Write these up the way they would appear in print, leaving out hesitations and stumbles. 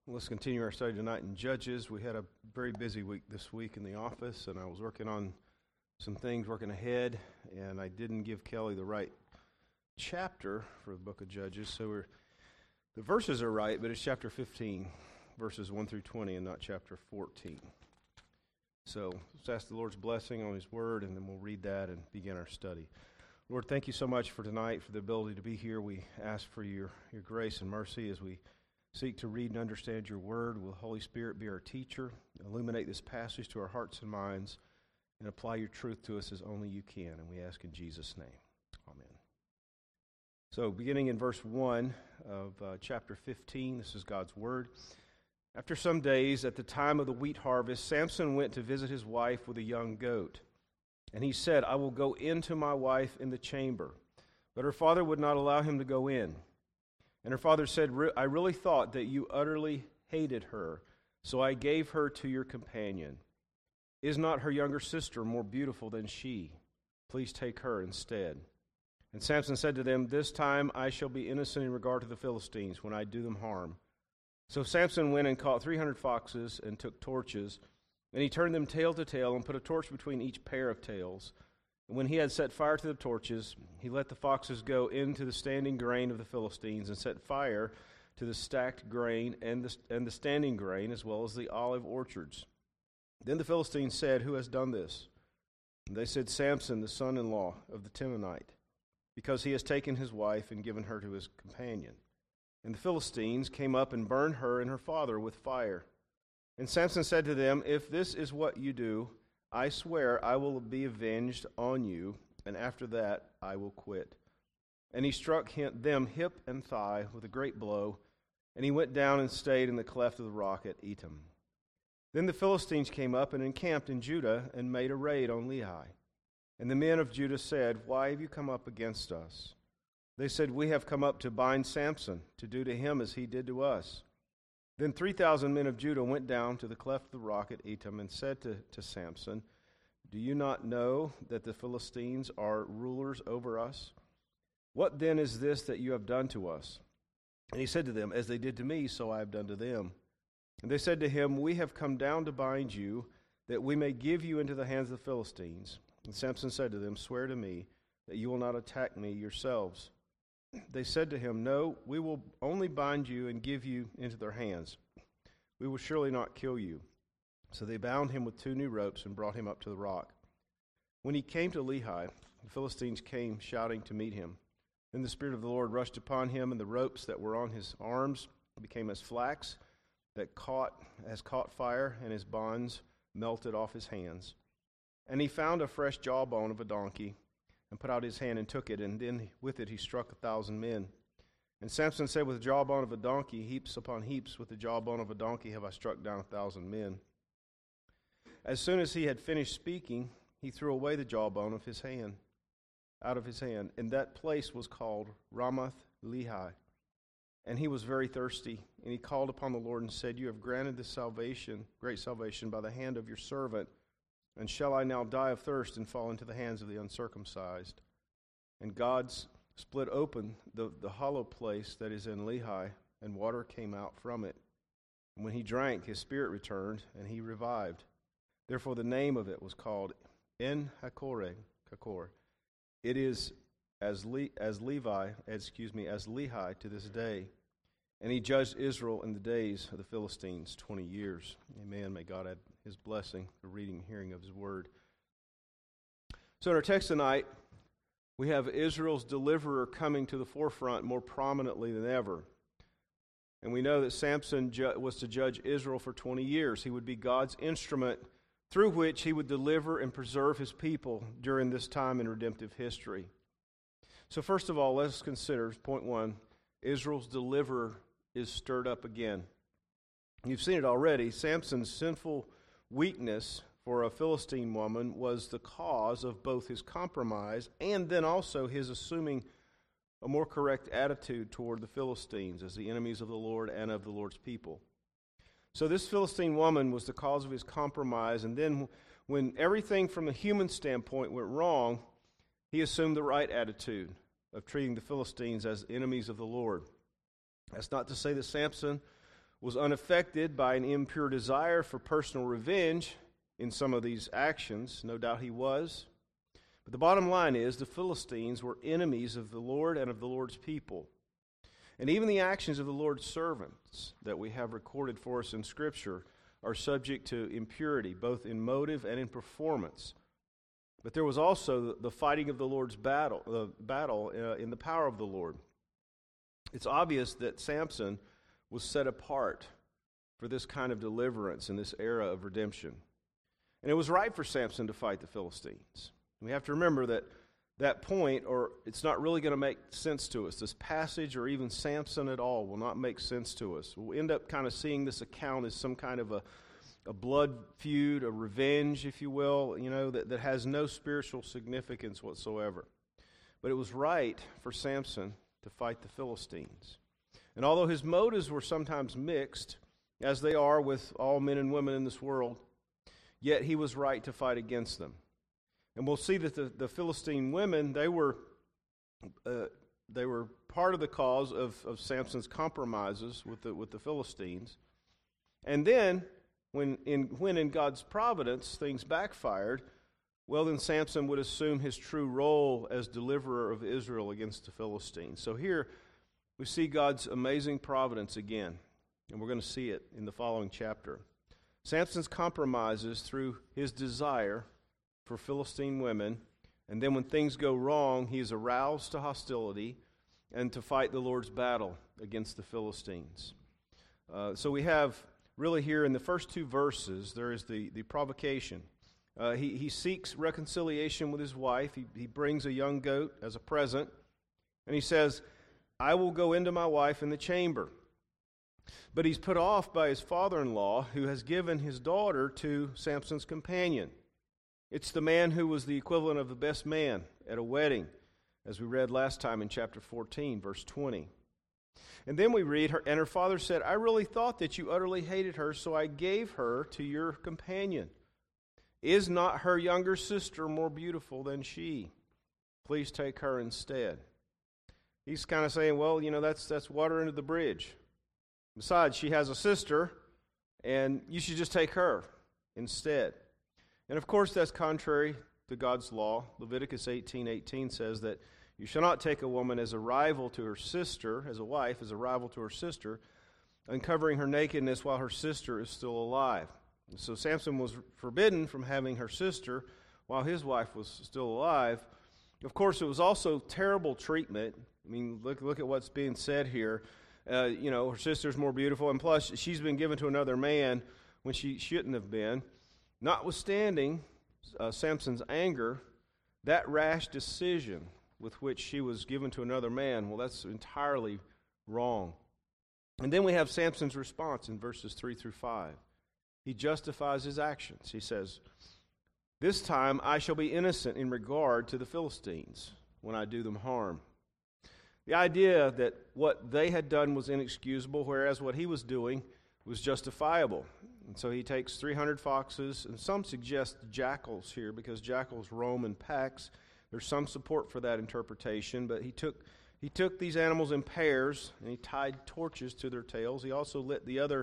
Let's continue our study tonight in Judges. We had a very busy week this week in the office, and I was working on some things, working ahead, and I didn't give Kelly the right chapter for the book of Judges. So the verses are right, but it's chapter 15, verses 1 through 20, and not chapter 14. So let's ask the Lord's blessing on His Word, and then we'll read that and begin our study. Lord, thank you so much for tonight, for the ability to be here. We ask for your grace and mercy as we seek to read and understand your word. Will the Holy Spirit be our teacher? Illuminate this passage to our hearts and minds and apply your truth to us as only you can. And we ask in Jesus' name. Amen. So beginning in verse 1 of chapter 15, this is God's word. After some days, at the time of the wheat harvest, Samson went to visit his wife with a young goat. And he said, I will go in to my wife in the chamber. But her father would not allow him to go in. And her father said, I really thought that you utterly hated her, so I gave her to your companion. Is not her younger sister more beautiful than she? Please take her instead. And Samson said to them, This time I shall be innocent in regard to the Philistines when I do them harm. So Samson went and caught 300 foxes and took torches, and he turned them tail to tail and put a torch between each pair of tails. And when he had set fire to the torches, he let the foxes go into the standing grain of the Philistines and set fire to the stacked grain and the standing grain as well as the olive orchards. Then the Philistines said, Who has done this? And they said, Samson, the son-in-law of the Timnite, because he has taken his wife and given her to his companion. And the Philistines came up and burned her and her father with fire. And Samson said to them, If this is what you do, I swear I will be avenged on you, and after that I will quit. And he struck them hip and thigh with a great blow, and he went down and stayed in the cleft of the rock at Etam. Then the Philistines came up and encamped in Judah and made a raid on Lehi. And the men of Judah said, Why have you come up against us? They said, We have come up to bind Samson, to do to him as he did to us. Then 3,000 men of Judah went down to the cleft of the rock at Etam and said to Samson, Do you not know that the Philistines are rulers over us? What then is this that you have done to us? And he said to them, As they did to me, so I have done to them. And they said to him, We have come down to bind you, that we may give you into the hands of the Philistines. And Samson said to them, Swear to me that you will not attack me yourselves. They said to him, No, we will only bind you and give you into their hands. We will surely not kill you. So they bound him with 2 new ropes and brought him up to the rock. When he came to Lehi, the Philistines came shouting to meet him. Then the Spirit of the Lord rushed upon him, and the ropes that were on his arms became as flax that caught fire, and his bonds melted off his hands. And he found a fresh jawbone of a donkey, and put out his hand and took it, and then with it he struck 1,000 men. And Samson said, With the jawbone of a donkey, heaps upon heaps, with the jawbone of a donkey have I struck down 1,000 men. As soon as he had finished speaking, he threw away the jawbone of his hand, out of his hand, and that place was called Ramath Lehi. And he was very thirsty, and he called upon the Lord and said, You have granted this salvation, great salvation, by the hand of your servant. And shall I now die of thirst and fall into the hands of the uncircumcised? And God split open the hollow place that is in Lehi, and water came out from it. And when he drank, his spirit returned, and he revived. Therefore the name of it was called En-Hakkore. It is as Lehi to this day. And he judged Israel in the days of the Philistines 20 years. Amen. May God add his blessing, the reading and hearing of his word. So in our text tonight, we have Israel's deliverer coming to the forefront more prominently than ever. And we know that Samson was to judge Israel for 20 years. He would be God's instrument through which he would deliver and preserve his people during this time in redemptive history. So first of all, let's consider, point 1, Israel's deliverer is stirred up again. You've seen it already. Samson's sinful weakness for a Philistine woman was the cause of both his compromise and then also his assuming a more correct attitude toward the Philistines as the enemies of the Lord and of the Lord's people. So this Philistine woman was the cause of his compromise, and then when everything from the human standpoint went wrong, he assumed the right attitude of treating the Philistines as enemies of the Lord. That's not to say that Samson was unaffected by an impure desire for personal revenge in some of these actions. No doubt he was. But the bottom line is the Philistines were enemies of the Lord and of the Lord's people. And even the actions of the Lord's servants that we have recorded for us in Scripture are subject to impurity, both in motive and in performance. But there was also the fighting of the Lord's battle in the power of the Lord. It's obvious that Samson was set apart for this kind of deliverance in this era of redemption. And it was right for Samson to fight the Philistines. We have to remember that point, or it's not really going to make sense to us. This passage, or even Samson at all, will not make sense to us. We'll end up kind of seeing this account as some kind of a blood feud, a revenge, if you will, that has no spiritual significance whatsoever. But it was right for Samson to fight the Philistines. And although his motives were sometimes mixed, as they are with all men and women in this world, yet he was right to fight against them. And we'll see that the Philistine women, they were part of the cause of Samson's compromises with the Philistines. And then, when in God's providence things backfired, well, then Samson would assume his true role as deliverer of Israel against the Philistines. So here we see God's amazing providence again, and we're going to see it in the following chapter. Samson's compromises through his desire for Philistine women, and then when things go wrong, he is aroused to hostility and to fight the Lord's battle against the Philistines. So we have really here in the first two verses, there is the provocation. He seeks reconciliation with his wife. He brings a young goat as a present, and he says, "I will go into my wife in the chamber." But he's put off by his father-in-law, who has given his daughter to Samson's companion. It's the man who was the equivalent of the best man at a wedding, as we read last time in chapter 14, verse 20. And then we read, and her father said, "I really thought that you utterly hated her, so I gave her to your companion. Is not her younger sister more beautiful than she? Please take her instead." He's kind of saying, well, that's water under the bridge. Besides, she has a sister, and you should just take her instead. And of course, that's contrary to God's law. Leviticus 18:18 says that you shall not take a woman as a rival to her sister, as a wife, as a rival to her sister, uncovering her nakedness while her sister is still alive. And so Samson was forbidden from having her sister while his wife was still alive. Of course, it was also terrible treatment. I mean, look at what's being said here. Her sister's more beautiful, and plus she's been given to another man when she shouldn't have been. Notwithstanding Samson's anger, that rash decision with which she was given to another man, well, that's entirely wrong. And then we have Samson's response in verses 3 through 5. He justifies his actions. He says, "This time I shall be innocent in regard to the Philistines when I do them harm." The idea that what they had done was inexcusable, whereas what he was doing was justifiable. And so he takes 300 foxes, and some suggest jackals here because jackals roam in packs. There's some support for that interpretation, but he took these animals in pairs, and he tied torches to their tails. He also lit the other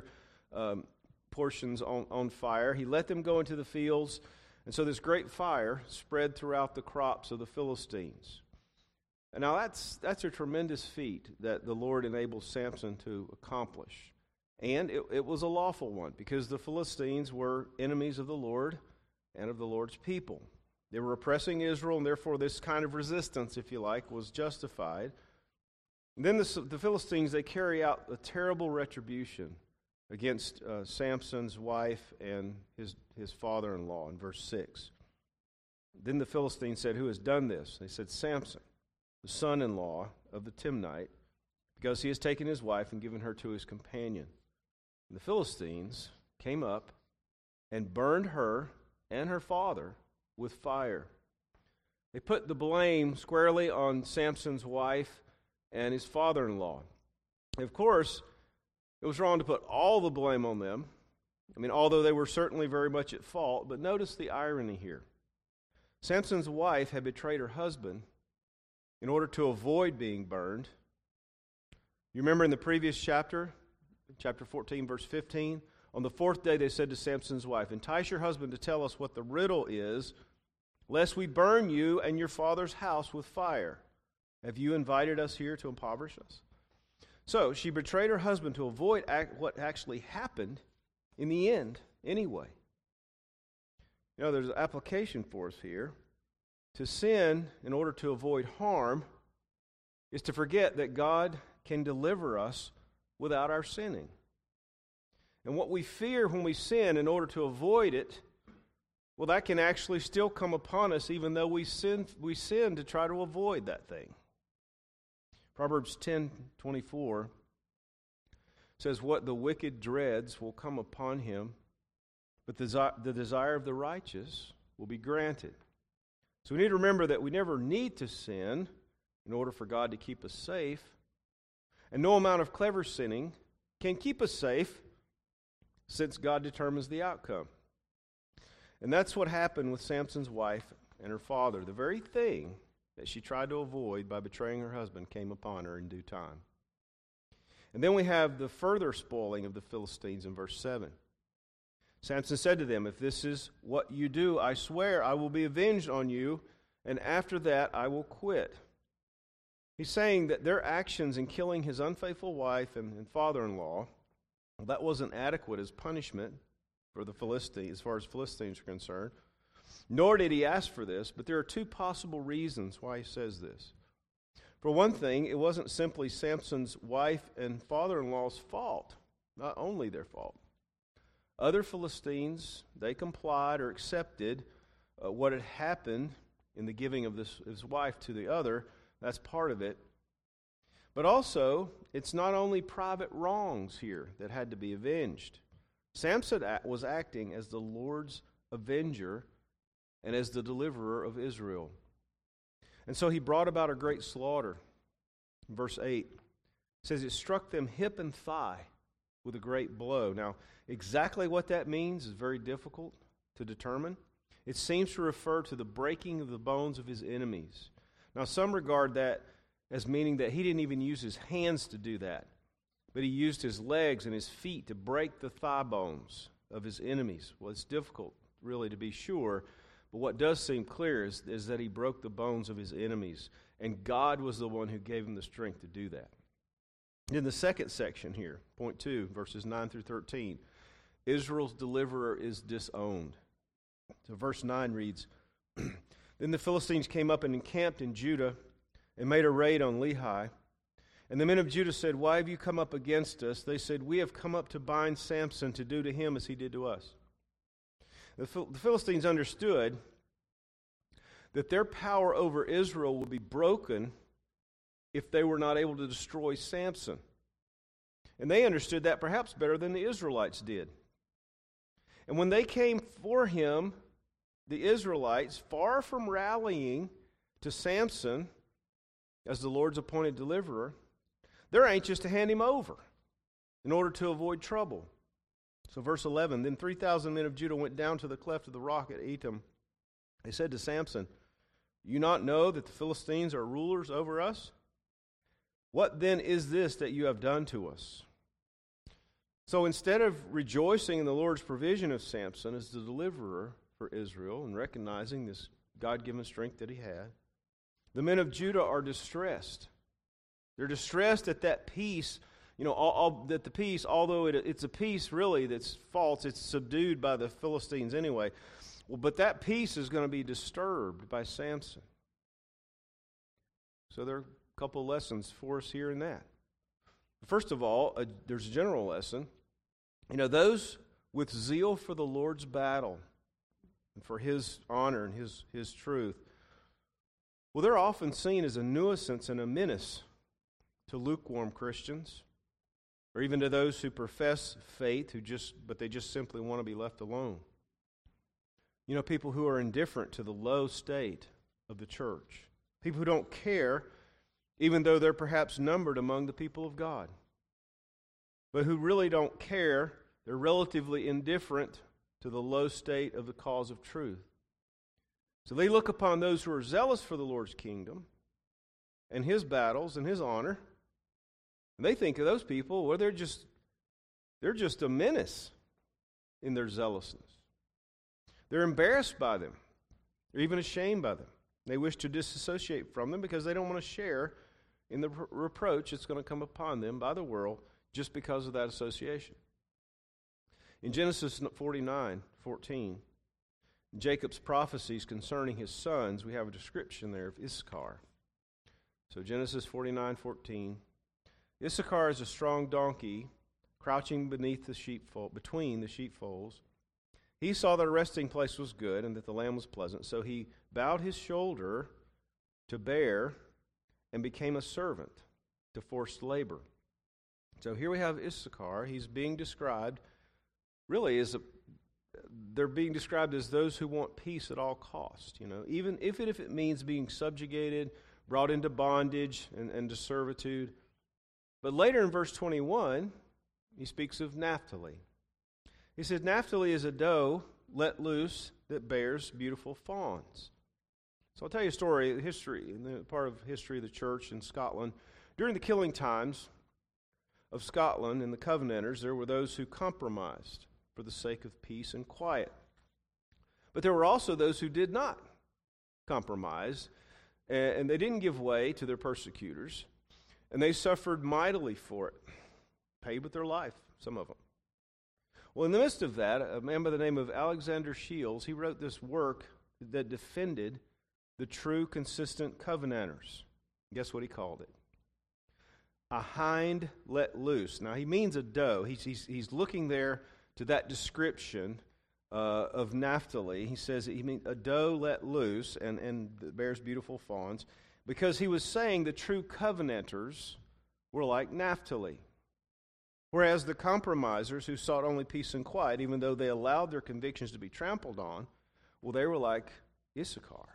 portions on fire. He let them go into the fields, and so this great fire spread throughout the crops of the Philistines. And now that's a tremendous feat that the Lord enabled Samson to accomplish. And it was a lawful one, because the Philistines were enemies of the Lord and of the Lord's people. They were oppressing Israel, and therefore this kind of resistance, if you like, was justified. And then the Philistines, they carry out a terrible retribution against Samson's wife and his father-in-law in verse 6. Then the Philistines said, "Who has done this?" They said, "Samson, the son-in-law of the Timnite, because he has taken his wife and given her to his companion." And the Philistines came up and burned her and her father with fire. They put the blame squarely on Samson's wife and his father-in-law. Of course, it was wrong to put all the blame on them. I mean, although they were certainly very much at fault, but notice the irony here. Samson's wife had betrayed her husband in order to avoid being burned. You remember in the previous chapter, chapter 14, verse 15. On the fourth day they said to Samson's wife, "Entice your husband to tell us what the riddle is, lest we burn you and your father's house with fire. Have you invited us here to impoverish us?" So she betrayed her husband to avoid what actually happened in the end anyway. You know, there's an application for us here. To sin in order to avoid harm is to forget that God can deliver us without our sinning. And what we fear when we sin in order to avoid it, well, that can actually still come upon us even though we sin to try to avoid that thing. Proverbs 10:24 says, "What the wicked dreads will come upon him, but the desire of the righteous will be granted." So we need to remember that we never need to sin in order for God to keep us safe. And no amount of clever sinning can keep us safe since God determines the outcome. And that's what happened with Samson's wife and her father. The very thing that she tried to avoid by betraying her husband came upon her in due time. And then we have the further spoiling of the Philistines in verse 7. Samson said to them, "If this is what you do, I swear I will be avenged on you, and after that I will quit." He's saying that their actions in killing his unfaithful wife and father-in-law, well, that wasn't adequate as punishment for the Philistines, as far as Philistines are concerned. Nor did he ask for this, but there are two possible reasons why he says this. For one thing, it wasn't simply Samson's wife and father-in-law's fault, not only their fault. Other Philistines, they complied or accepted what had happened in the giving of his wife to the other. That's part of it. But also, it's not only private wrongs here that had to be avenged. Samson was acting as the Lord's avenger and as the deliverer of Israel. And so he brought about a great slaughter. Verse 8 says it struck them hip and thigh with a great blow. Now, exactly what that means is very difficult to determine. It seems to refer to the breaking of the bones of his enemies. Now, some regard that as meaning that he didn't even use his hands to do that, but he used his legs and his feet to break the thigh bones of his enemies. Well, it's difficult, really, to be sure, but what does seem clear is that he broke the bones of his enemies, and God was the one who gave him the strength to do that. In the second section here, point 2, verses 9 through 13, Israel's deliverer is disowned. So verse 9 reads, "Then the Philistines came up and encamped in Judah and made a raid on Lehi. And the men of Judah said, 'Why have you come up against us?' They said, 'We have come up to bind Samson to do to him as he did to us.'" The Philistines understood that their power over Israel would be broken if they were not able to destroy Samson. And they understood that perhaps better than the Israelites did. And when they came for him, the Israelites, far from rallying to Samson as the Lord's appointed deliverer, they're anxious to hand him over in order to avoid trouble. So verse 11, "Then 3,000 men of Judah went down to the cleft of the rock at Etam. They said to Samson, 'Do you not know that the Philistines are rulers over us? What then is this that you have done to us?' So instead of rejoicing in the Lord's provision of Samson as the deliverer for Israel and recognizing this God-given strength that he had, the men of Judah are distressed. They're distressed at that peace, that the peace, although it's a peace really that's false, it's subdued by the Philistines anyway. Well, but that peace is going to be disturbed by Samson. So there are a couple of lessons for us here in that. First of all, there's a general lesson. Those with zeal for the Lord's battle and for His honor and His truth, well, they're often seen as a nuisance and a menace to lukewarm Christians, or even to those who profess faith, but they just simply want to be left alone. People who are indifferent to the low state of the church. People who don't care, even though they're perhaps numbered among the people of God. But who really don't care, they're relatively indifferent to the low state of the cause of truth. So they look upon those who are zealous for the Lord's kingdom and His battles and His honor, and they think of those people, well, they're just They're just a menace in their zealousness. They're embarrassed by them. They're even ashamed by them. They wish to disassociate from them because they don't want to share in the reproach that's going to come upon them by the world just because of that association. In Genesis 49:14, Jacob's prophecies concerning his sons, we have a description there of Issachar. So Genesis 49:14, Issachar is a strong donkey crouching beneath the sheepfold, between the sheepfolds. He saw that a resting place was good and that the land was pleasant, so he bowed his shoulder to bear and became a servant to forced labor. So here we have Issachar. He's being described really they're being described as those who want peace at all cost. Even if it means being subjugated, brought into bondage and to servitude. But later in verse 21, he speaks of Naphtali. He says, Naphtali is a doe let loose that bears beautiful fawns. So I'll tell you a story, part of history of the church in Scotland. During the killing times of Scotland and the Covenanters, there were those who compromised for the sake of peace and quiet. But there were also those who did not compromise, and they didn't give way to their persecutors, and they suffered mightily for it, paid with their life, some of them. Well, in the midst of that, a man by the name of Alexander Shields, he wrote this work that defended the true, consistent Covenanters. Guess what he called it? A hind let loose. Now, he means a doe. He's looking there to that description of Naphtali. He says he means a doe let loose and bears beautiful fawns, because he was saying the true Covenanters were like Naphtali. Whereas the compromisers who sought only peace and quiet, even though they allowed their convictions to be trampled on, well, they were like Issachar.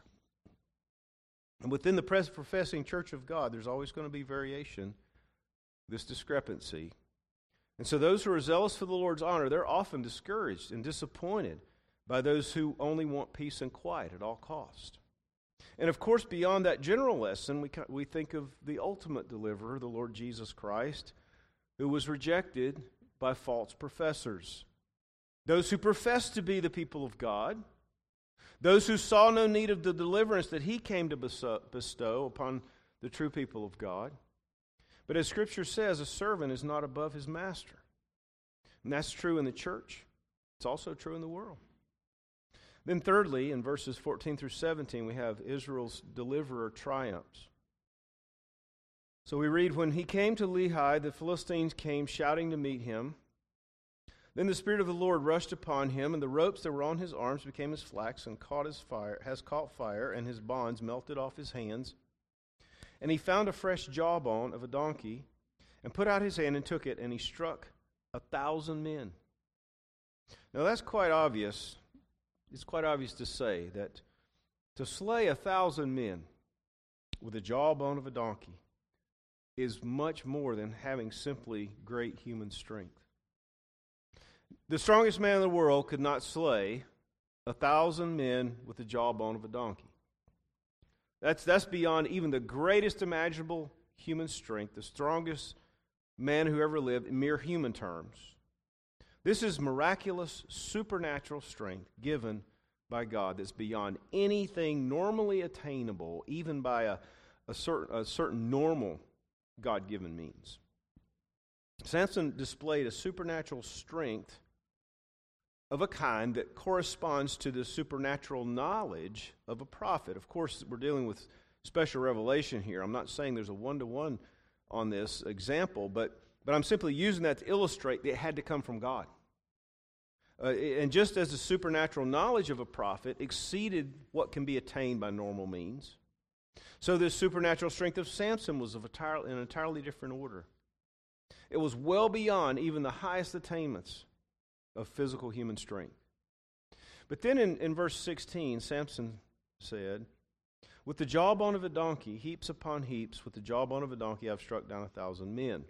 And within the professing church of God, there's always going to be variation, this discrepancy. And so those who are zealous for the Lord's honor, they're often discouraged and disappointed by those who only want peace and quiet at all cost. And of course, beyond that general lesson, we think of the ultimate deliverer, the Lord Jesus Christ, who was rejected by false professors. Those who professed to be the people of God, those who saw no need of the deliverance that he came to bestow upon the true people of God. But as Scripture says, a servant is not above his master. And that's true in the church. It's also true in the world. Then thirdly, in verses 14 through 17, we have Israel's deliverer triumphs. So we read, when he came to Lehi, the Philistines came shouting to meet him. Then the Spirit of the Lord rushed upon him, and the ropes that were on his arms became as flax and has caught fire, and his bonds melted off his hands. And he found a fresh jawbone of a donkey, and put out his hand and took it, and he struck 1,000 men. Now that's quite obvious. It's quite obvious to say that to slay 1,000 men with the jawbone of a donkey is much more than having simply great human strength. The strongest man in the world could not slay 1,000 men with the jawbone of a donkey. That's beyond even the greatest imaginable human strength, the strongest man who ever lived in mere human terms. This is miraculous, supernatural strength given by God that's beyond anything normally attainable, even by a certain normal God-given means. Samson displayed a supernatural strength of a kind that corresponds to the supernatural knowledge of a prophet. Of course, we're dealing with special revelation here. I'm not saying there's a one-to-one on this example, but I'm simply using that to illustrate that it had to come from God. And just as the supernatural knowledge of a prophet exceeded what can be attained by normal means, so this supernatural strength of Samson was of an entirely different order. It was well beyond even the highest attainments of physical human strength. But then in verse 16, Samson said, with the jawbone of a donkey, heaps upon heaps, with the jawbone of a donkey I've struck down 1,000 men.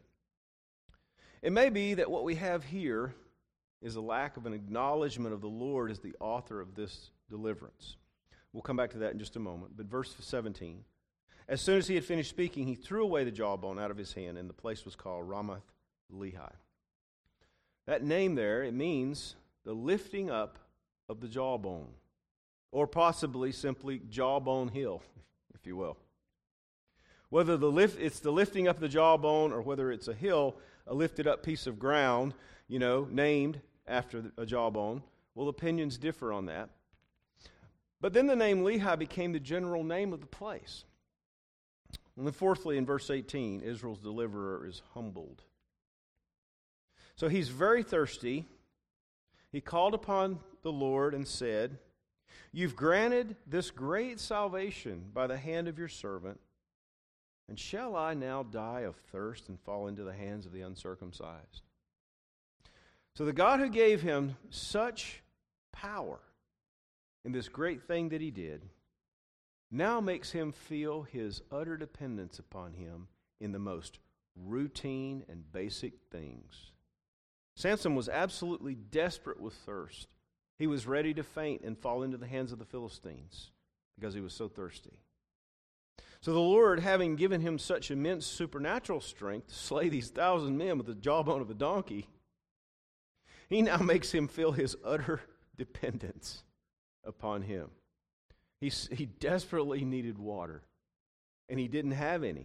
It may be that what we have here is a lack of an acknowledgement of the Lord as the author of this deliverance. We'll come back to that in just a moment. But verse 17, as soon as he had finished speaking, he threw away the jawbone out of his hand, and the place was called Ramath Lehi. That name there, it means the lifting up of the jawbone, or possibly simply Jawbone Hill, if you will. Whether it's the lifting up of the jawbone or whether it's a hill, a lifted up piece of ground, named after a jawbone, well, opinions differ on that. But then the name Lehi became the general name of the place. And then fourthly, in verse 18, Israel's deliverer is humbled. So he's very thirsty. He called upon the Lord and said, "You've granted this great salvation by the hand of your servant, and shall I now die of thirst and fall into the hands of the uncircumcised?" So the God who gave him such power in this great thing that he did now makes him feel his utter dependence upon him in the most routine and basic things. Samson was absolutely desperate with thirst. He was ready to faint and fall into the hands of the Philistines because he was so thirsty. So the Lord, having given him such immense supernatural strength to slay these 1,000 men with the jawbone of a donkey, he now makes him feel his utter dependence upon him. He desperately needed water, and he didn't have any.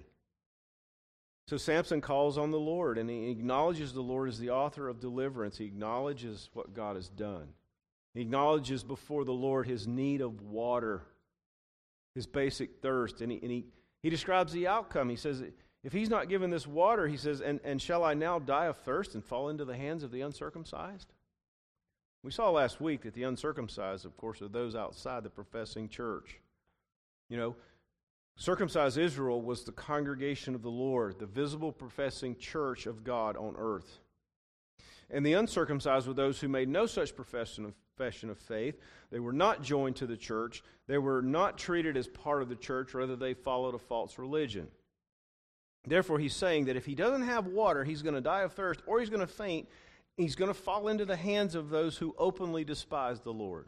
So Samson calls on the Lord, and he acknowledges the Lord as the author of deliverance. He acknowledges what God has done. He acknowledges before the Lord his need of water, his basic thirst, and he describes the outcome. He says, if he's not given this water, he says, and shall I now die of thirst and fall into the hands of the uncircumcised? We saw last week that the uncircumcised, of course, are those outside the professing church. Circumcised Israel was the congregation of the Lord, the visible professing church of God on earth. And the uncircumcised were those who made no such profession of faith. They were not joined to the church. They were not treated as part of the church, rather they followed a false religion. Therefore, he's saying that if he doesn't have water, he's going to die of thirst, or he's going to faint. He's going to fall into the hands of those who openly despise the Lord.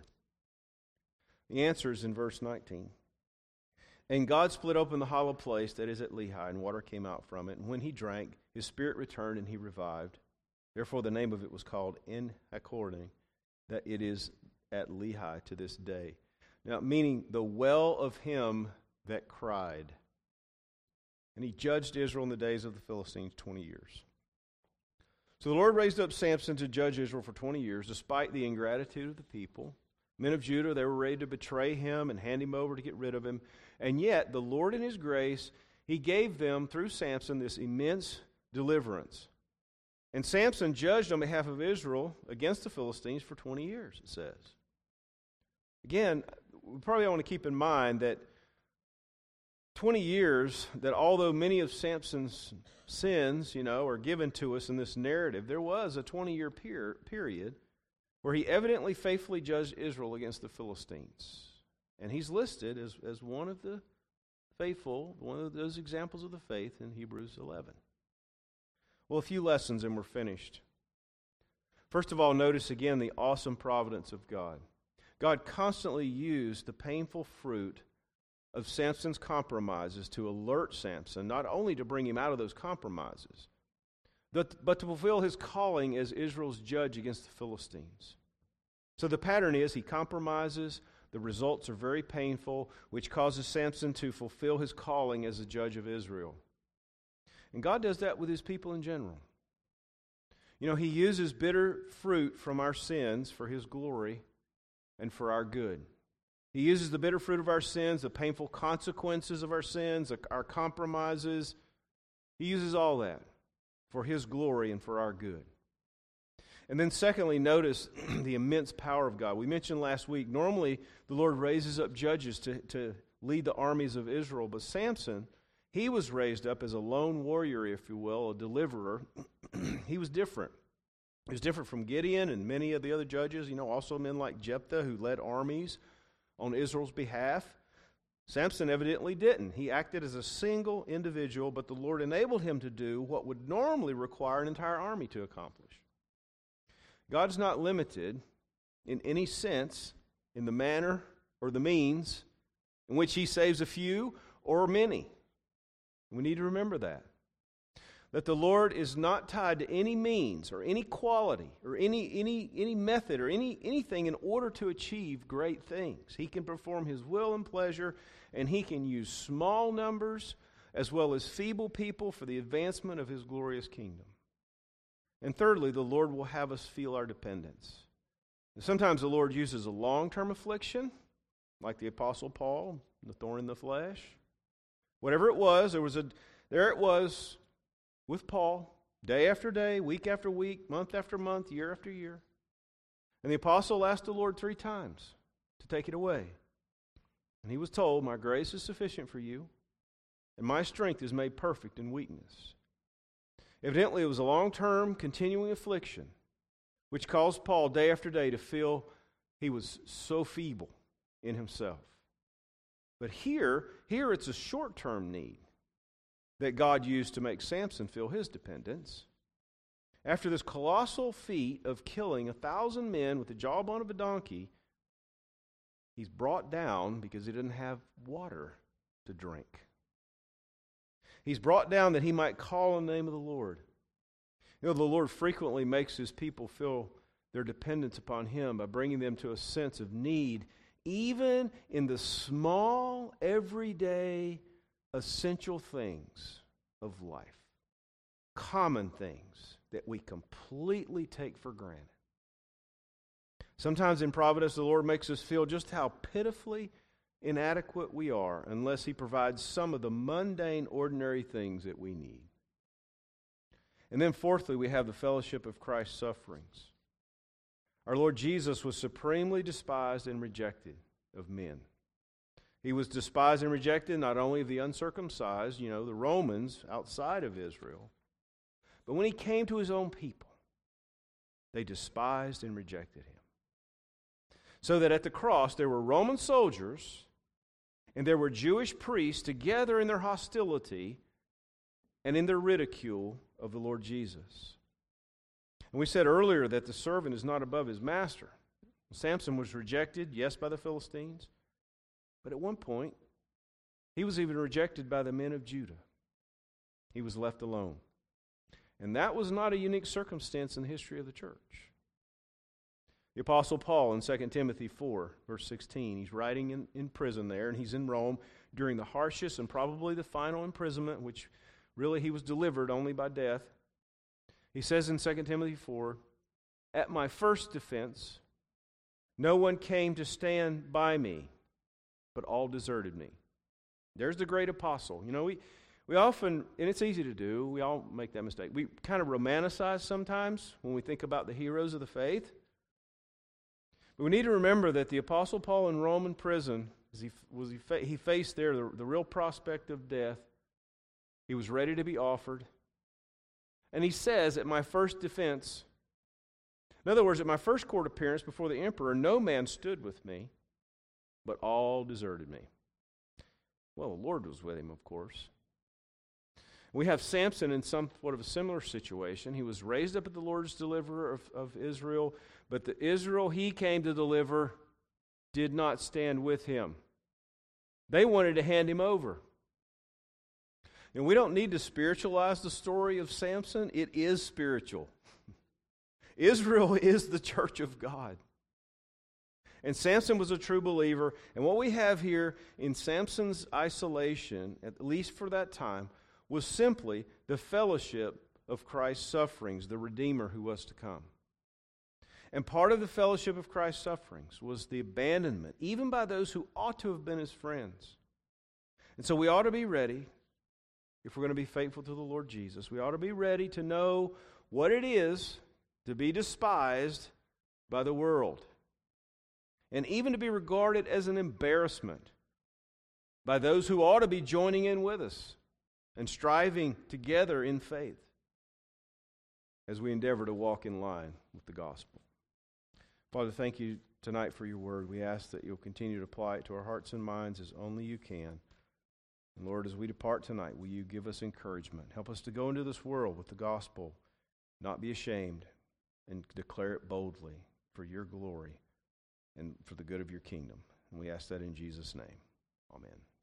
The answer is in verse 19. And God split open the hollow place that is at Lehi, and water came out from it. And when he drank, his spirit returned, and he revived. Therefore the name of it was called En-Hakkore, that it is at Lehi to this day. Now, meaning the well of him that cried. And he judged Israel in the days of the Philistines 20 years. So the Lord raised up Samson to judge Israel for 20 years, despite the ingratitude of the people. Men of Judah, they were ready to betray him and hand him over to get rid of him. And yet, the Lord in his grace, he gave them, through Samson, this immense deliverance. And Samson judged on behalf of Israel against the Philistines for 20 years, it says. Again, we probably want to keep in mind that 20 years, that although many of Samson's sins, are given to us in this narrative, there was a 20-year period where he evidently faithfully judged Israel against the Philistines. And he's listed as one of the faithful, one of those examples of the faith in Hebrews 11. Well, a few lessons and we're finished. First of all, notice again the awesome providence of God. God constantly used the painful fruit of Samson's compromises to alert Samson, not only to bring him out of those compromises, but to fulfill his calling as Israel's judge against the Philistines. So the pattern is he compromises, the results are very painful, which causes Samson to fulfill his calling as a judge of Israel. And God does that with his people in general. He uses bitter fruit from our sins for his glory and for our good. He uses the bitter fruit of our sins, the painful consequences of our sins, our compromises. He uses all that for his glory and for our good. And then secondly, notice the immense power of God. We mentioned last week, normally the Lord raises up judges to lead the armies of Israel, but Samson, he was raised up as a lone warrior, if you will, a deliverer. He was different. He was different from Gideon and many of the other judges, also men like Jephthah who led armies on Israel's behalf. Samson evidently didn't. He acted as a single individual, but the Lord enabled him to do what would normally require an entire army to accomplish. God's not limited in any sense in the manner or the means in which he saves a few or many. We need to remember that. that the Lord is not tied to any means or any quality or any method or anything in order to achieve great things. He can perform His will and pleasure, and He can use small numbers as well as feeble people for the advancement of His glorious kingdom. And thirdly, the Lord will have us feel our dependence. And sometimes the Lord uses a long-term affliction, like the Apostle Paul, the thorn in the flesh. Whatever it was, there it was with Paul, day after day, week after week, month after month, year after year. And the apostle asked the Lord 3 times to take it away. And he was told, "My grace is sufficient for you, and my strength is made perfect in weakness." Evidently, it was a long-term, continuing affliction, which caused Paul day after day to feel he was so feeble in himself. But here it's a short-term need that God used to make Samson feel his dependence. After this colossal feat of killing 1,000 men with the jawbone of a donkey, he's brought down because he didn't have water to drink. He's brought down that he might call on the name of the Lord. You know, the Lord frequently makes His people feel their dependence upon Him by bringing them to a sense of need, even in the small, everyday, essential things of life. Common things that we completely take for granted. Sometimes in providence, the Lord makes us feel just how pitifully inadequate we are unless He provides some of the mundane, ordinary things that we need. And then fourthly, we have the fellowship of Christ's sufferings. Our Lord Jesus was supremely despised and rejected of men. He was despised and rejected not only of the uncircumcised, the Romans outside of Israel, but when He came to His own people, they despised and rejected Him. So that at the cross there were Roman soldiers and there were Jewish priests together in their hostility and in their ridicule of the Lord Jesus. And we said earlier that the servant is not above his master. Samson was rejected, yes, by the Philistines, but at one point he was even rejected by the men of Judah. He was left alone. And that was not a unique circumstance in the history of the church. The Apostle Paul in 2 Timothy 4, verse 16, he's writing in prison there, and he's in Rome during the harshest and probably the final imprisonment, which really he was delivered only by death. He says in 2 Timothy 4, "At my first defense, no one came to stand by me, but all deserted me." There's the great apostle. We often, and it's easy to do, we all make that mistake. We kind of romanticize sometimes when we think about the heroes of the faith. But we need to remember that the Apostle Paul in Roman prison, he faced there the real prospect of death. He was ready to be offered. And he says, "At my first defense," in other words, at my first court appearance before the emperor, no man stood with me, but all deserted me. Well, the Lord was with him, of course. We have Samson in somewhat of a similar situation. He was raised up as the Lord's deliverer of Israel, but the Israel he came to deliver did not stand with him. They wanted to hand him over. And we don't need to spiritualize the story of Samson. It is spiritual. Israel is the church of God. And Samson was a true believer. And what we have here in Samson's isolation, at least for that time, was simply the fellowship of Christ's sufferings, the Redeemer who was to come. And part of the fellowship of Christ's sufferings was the abandonment, even by those who ought to have been His friends. And so we ought to be ready, if we're going to be faithful to the Lord Jesus, we ought to be ready to know what it is to be despised by the world, and even to be regarded as an embarrassment by those who ought to be joining in with us and striving together in faith as we endeavor to walk in line with the gospel. Father, thank you tonight for your word. We ask that you'll continue to apply it to our hearts and minds as only you can. And Lord, as we depart tonight, will you give us encouragement? Help us to go into this world with the gospel, not be ashamed, and declare it boldly for your glory and for the good of your kingdom. And we ask that in Jesus' name. Amen.